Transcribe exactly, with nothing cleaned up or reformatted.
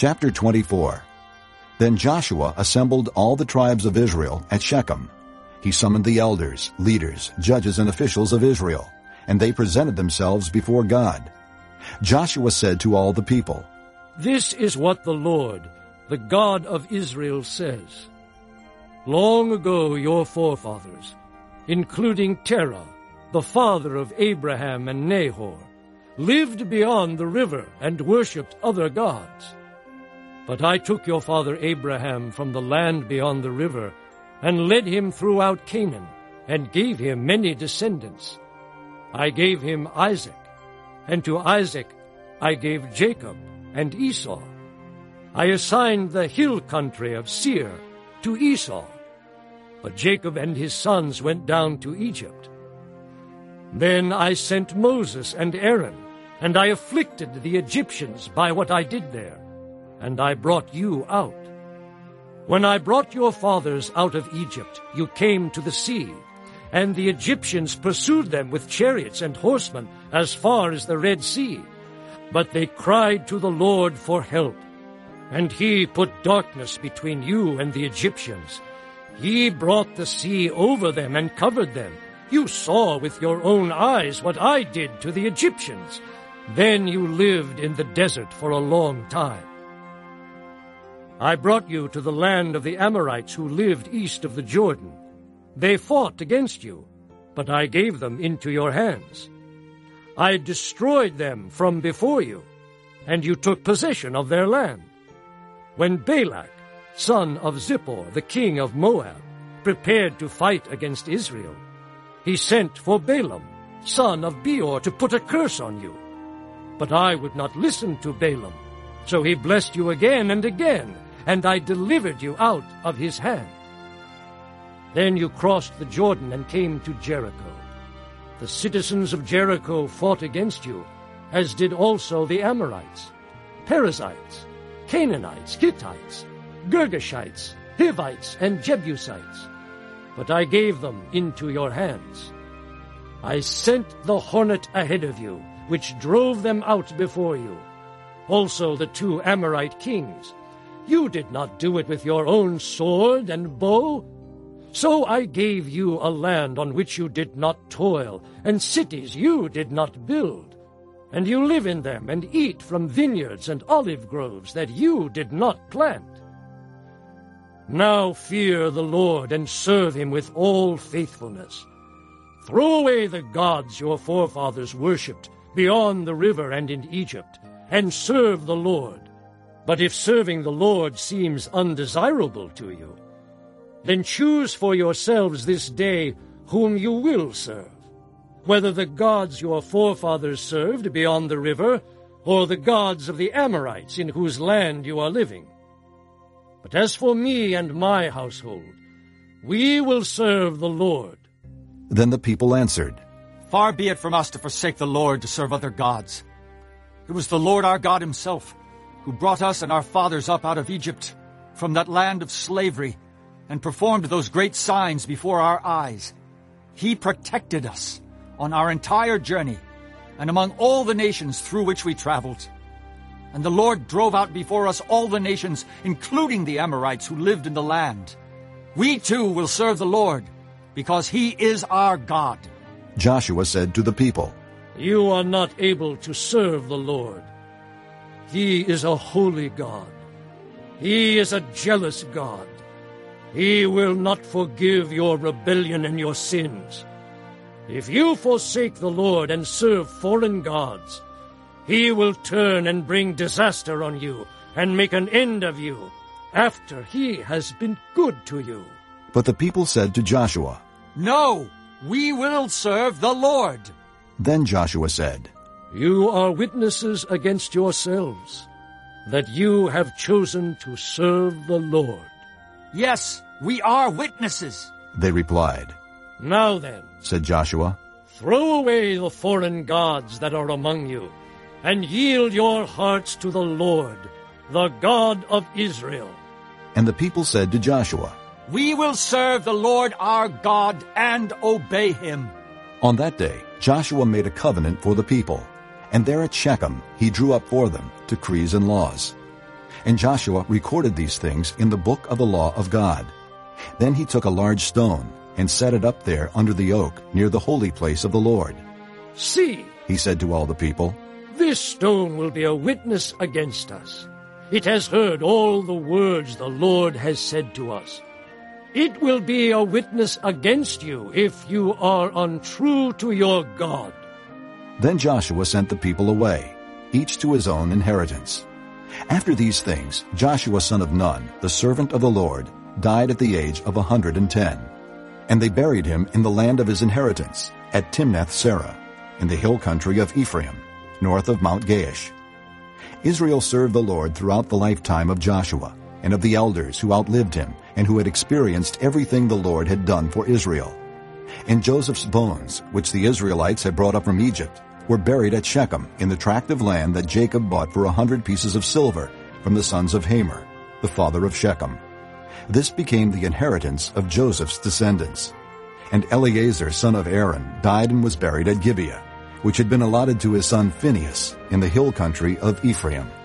Chapter twenty-four. Then Joshua assembled all the tribes of Israel at Shechem. He summoned the elders, leaders, judges, and officials of Israel, and they presented themselves before God. Joshua said to all the people, "This is what the Lord, the God of Israel, says. Long ago your forefathers, including Terah, the father of Abraham and Nahor, lived beyond the river and worshipped other gods. But I took your father Abraham from the land beyond the river and led him throughout Canaan and gave him many descendants. I gave him Isaac, and to Isaac I gave Jacob and Esau. I assigned the hill country of Seir to Esau, but Jacob and his sons went down to Egypt. Then I sent Moses and Aaron, and I afflicted the Egyptians by what I did there, and I brought you out. When I brought your fathers out of Egypt, you came to the sea, and the Egyptians pursued them with chariots and horsemen as far as the Red Sea. But they cried to the Lord for help, and he put darkness between you and the Egyptians. He brought the sea over them and covered them. You saw with your own eyes what I did to the Egyptians. Then you lived in the desert for a long time. I brought you to the land of the Amorites who lived east of the Jordan. They fought against you, but I gave them into your hands. I destroyed them from before you, and you took possession of their land. When Balak, son of Zippor, the king of Moab, prepared to fight against Israel, he sent for Balaam, son of Beor, to put a curse on you. But I would not listen to Balaam, so he blessed you again and again, and I delivered you out of his hand. Then you crossed the Jordan and came to Jericho. The citizens of Jericho fought against you, as did also the Amorites, Perizzites, Canaanites, Hittites, Girgashites, Hivites, and Jebusites. But I gave them into your hands. I sent the hornet ahead of you, which drove them out before you. Also the two Amorite kings. You did not do it with your own sword and bow. So I gave you a land on which you did not toil, and cities you did not build. And you live in them and eat from vineyards and olive groves that you did not plant. Now fear the Lord and serve him with all faithfulness. Throw away the gods your forefathers worshipped beyond the river and in Egypt, and serve the Lord. But if serving the Lord seems undesirable to you, then choose for yourselves this day whom you will serve, whether the gods your forefathers served beyond the river, or the gods of the Amorites in whose land you are living. But as for me and my household, we will serve the Lord." Then the people answered, "Far be it from us to forsake the Lord to serve other gods. It was the Lord our God himself who brought us and our fathers up out of Egypt, from that land of slavery, and performed those great signs before our eyes. He protected us on our entire journey, and among all the nations through which we traveled. And the Lord drove out before us all the nations, including the Amorites who lived in the land. We too will serve the Lord, because he is our God." Joshua said to the people, "You are not able to serve the Lord. He is a holy God. He is a jealous God. He will not forgive your rebellion and your sins. If you forsake the Lord and serve foreign gods, he will turn and bring disaster on you and make an end of you after he has been good to you." But the people said to Joshua, "No, we will serve the Lord." Then Joshua said, "You are witnesses against yourselves that you have chosen to serve the Lord." "Yes, we are witnesses," they replied. "Now then," said Joshua, "throw away the foreign gods that are among you, and yield your hearts to the Lord, the God of Israel." And the people said to Joshua, "We will serve the Lord our God and obey him." On that day Joshua made a covenant for the people, and there at Shechem he drew up for them decrees and laws. And Joshua recorded these things in the book of the law of God. Then he took a large stone and set it up there under the oak near the holy place of the Lord. "See," he said to all the people, "this stone will be a witness against us. It has heard all the words the Lord has said to us. It will be a witness against you if you are untrue to your God." Then Joshua sent the people away, each to his own inheritance. After these things, Joshua son of Nun, the servant of the Lord, died at the age of a hundred and ten. And they buried him in the land of his inheritance, at Timnath-Serah, in the hill country of Ephraim, north of Mount Gaash. Israel served the Lord throughout the lifetime of Joshua, and of the elders who outlived him, and who had experienced everything the Lord had done for Israel. And Joseph's bones, which the Israelites had brought up from Egypt, were buried at Shechem in the tract of land that Jacob bought for a hundred pieces of silver from the sons of Hamor, the father of Shechem. This became the inheritance of Joseph's descendants. And Eleazar son of Aaron died and was buried at Gibeah, which had been allotted to his son Phinehas in the hill country of Ephraim.